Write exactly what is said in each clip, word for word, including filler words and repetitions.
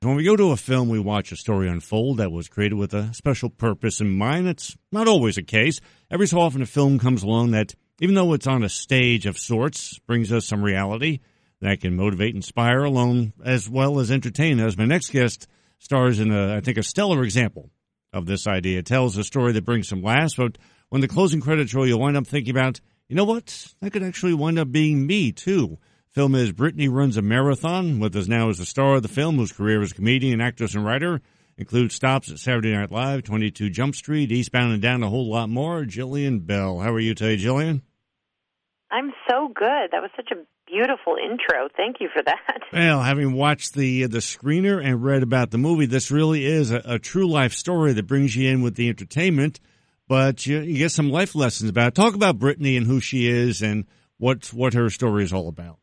When we go to a film, we watch a story unfold that was created with a special purpose in mind. It's not always the case. Every so often a film comes along that, even though it's on a stage of sorts, brings us some reality that can motivate, inspire, alone, as well as entertain us. My next guest stars in, a, I think, a stellar example of this idea. It tells a story that brings some laughs, but when the closing credits roll, you'll wind up thinking about, you know what, that could actually wind up being me, too. Film is Brittany Runs a Marathon. With us now is the star of the film, whose career as a comedian, actress, and writer includes stops at Saturday Night Live, twenty-two Jump Street, Eastbound and Down, a whole lot more. Jillian Bell. How are you today, Jillian? I'm so good. That was such a beautiful intro. Thank you for that. Well, having watched the the screener and read about the movie, this really is a, a true life story that brings you in with the entertainment, but you, you get some life lessons about it. Talk about Brittany and who she is and what what her story is all about.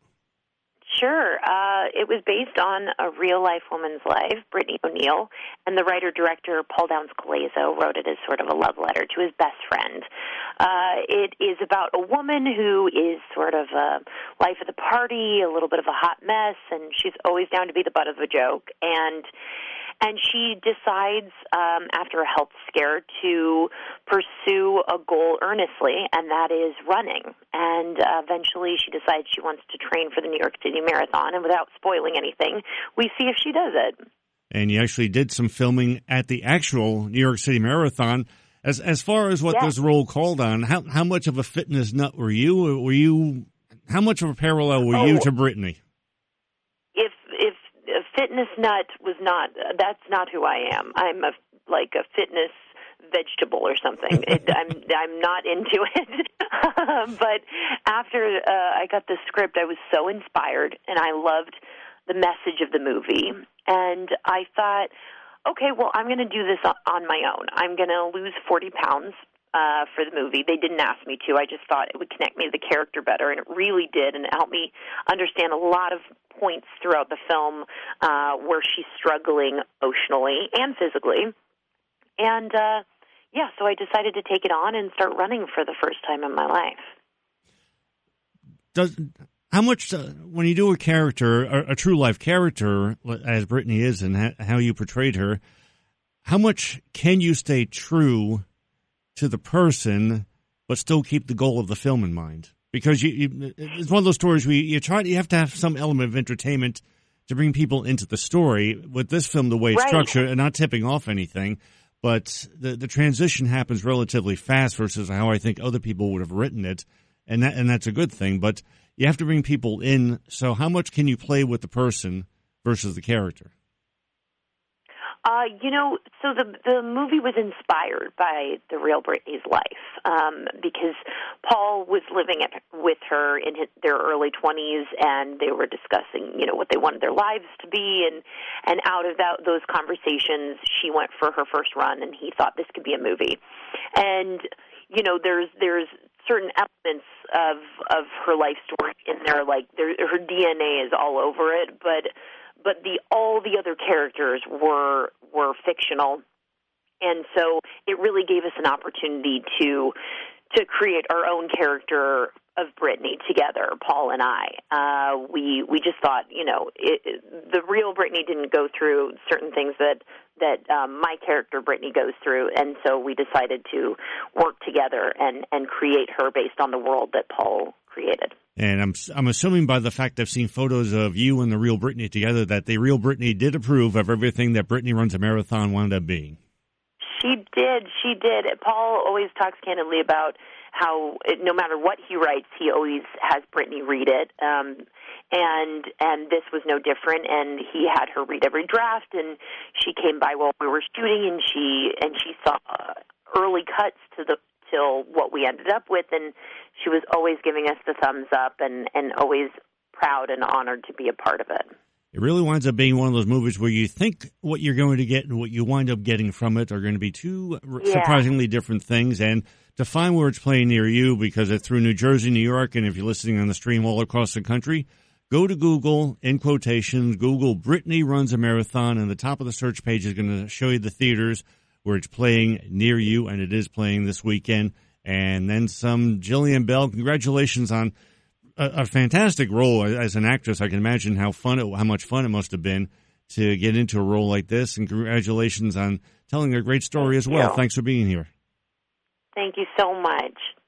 Sure. Uh, it was based on a real-life woman's life, Brittany O'Neill, and the writer-director Paul Downs Galazo wrote it as sort of a love letter to his best friend. Uh, it is about a woman who is sort of a life of the party, a little bit of a hot mess, and she's always down to be the butt of a joke. And And she decides, um, after a health scare, to pursue a goal earnestly, and that is running. And uh, eventually she decides she wants to train for the New York City Marathon, and without spoiling anything, we see if she does it. And you actually did some filming at the actual New York City Marathon. As as far as what yes. this role called on, how how much of a fitness nut were you? Were you how much of a parallel were oh. you to Brittany? If if a fitness nut was not, that's not who I am. I'm a like a fitness vegetable or something. It, I'm I'm not into it. But after uh, I got the script, I was so inspired, and I loved the message of the movie. And I thought, okay, well, I'm going to do this on my own. I'm going to lose forty pounds uh, for the movie. They didn't ask me to. I just thought it would connect me to the character better, and it really did, and it helped me understand a lot of points throughout the film uh, where she's struggling emotionally and physically. And, uh, yeah, so I decided to take it on and start running for the first time in my life. Does how much, uh, when you do a character, a, a true-life character, as Brittany is and ha- how you portrayed her, how much can you stay true to the person but still keep the goal of the film in mind? Because you, you, it's one of those stories where you, you try. You have to have some element of entertainment to bring people into the story. With this film, the way it's right. structured, and not tipping off anything, but the the transition happens relatively fast versus how I think other people would have written it, and that and that's a good thing. But you have to bring people in. So how much can you play with the person versus the character? Uh, you know, so the the movie was inspired by the real Brittany's life um, because Paul was living at, with her in his, their early twenties, and they were discussing, you know, what they wanted their lives to be, and and out of that, those conversations, she went for her first run, and he thought this could be a movie, and you know, there's there's certain elements of of her life story in there, like there, her D N A is all over it, but. But the all the other characters were were fictional, and so it really gave us an opportunity to to create our own character of Brittany together, Paul and I. Uh, we we just thought, you know, it, it, the real Brittany didn't go through certain things that that um, my character Brittany goes through, and so we decided to work together and and create her based on the world that Paul created. And I'm I'm assuming by the fact I've seen photos of you and the real Brittany together that the real Brittany did approve of everything that Brittany Runs a Marathon wound up being. She did. She did. Paul always talks candidly about how it, no matter what he writes, he always has Brittany read it. Um, and and this was no different. And he had her read every draft. And she came by while we were shooting, and she and she saw early cuts to the till what we ended up with, and she was always giving us the thumbs up and, and always proud and honored to be a part of it. It really winds up being one of those movies where you think what you're going to get and what you wind up getting from it are going to be two yeah. surprisingly different things. And to find where it's playing near you, because it's through New Jersey, New York, and if you're listening on the stream all across the country, go to Google, in quotations, Google Brittany Runs a Marathon, and the top of the search page is going to show you the theaters where it's playing near you, and it is playing this weekend. And then some. Jillian Bell, congratulations on a, a fantastic role as an actress. I can imagine how fun it, how much fun it must have been to get into a role like this, and congratulations on telling a great story as well. you. Thanks for being here. Thank you so much.